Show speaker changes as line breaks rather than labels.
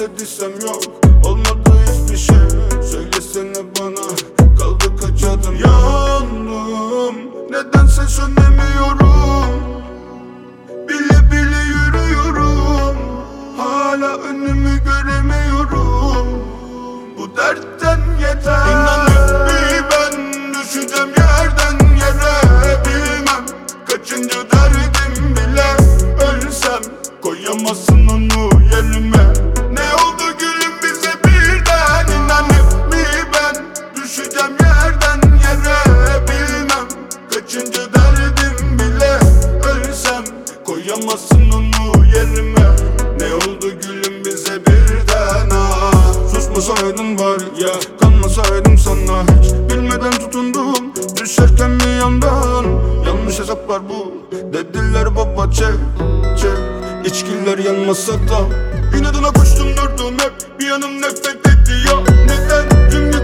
dediysem yok, olmadı hiçbir şey. Söylesene bana, kaldı kaç adım. Yandım, nedense sönemiyorum. Bile bile yürüyorum, hala önümü göremiyorum. Bu dertten yeter. İnanıp bir ben düşeceğim yerden yere. Bilmem kaçıncı derdim bile. Ölsem koyamazsın onu yerime. Ne oldu gülüm bize birden? İnanıp bir ben düşeceğim yerden yere. Bilmem kaçıncı derdim bile. Ölsem koyamazsın onu yerime. Ne oldu gülüm bize birden? Susmasaydın var ya, kanmasaydım sana. Hiç bilmeden tutundum, düşerken bir yandan. Yanlış hesaplar bu, dediler baba çek çek. İçkiler yanmasa da inadına koştum durdum hep. Bir yanım nefret ediyor. Neden? Tüm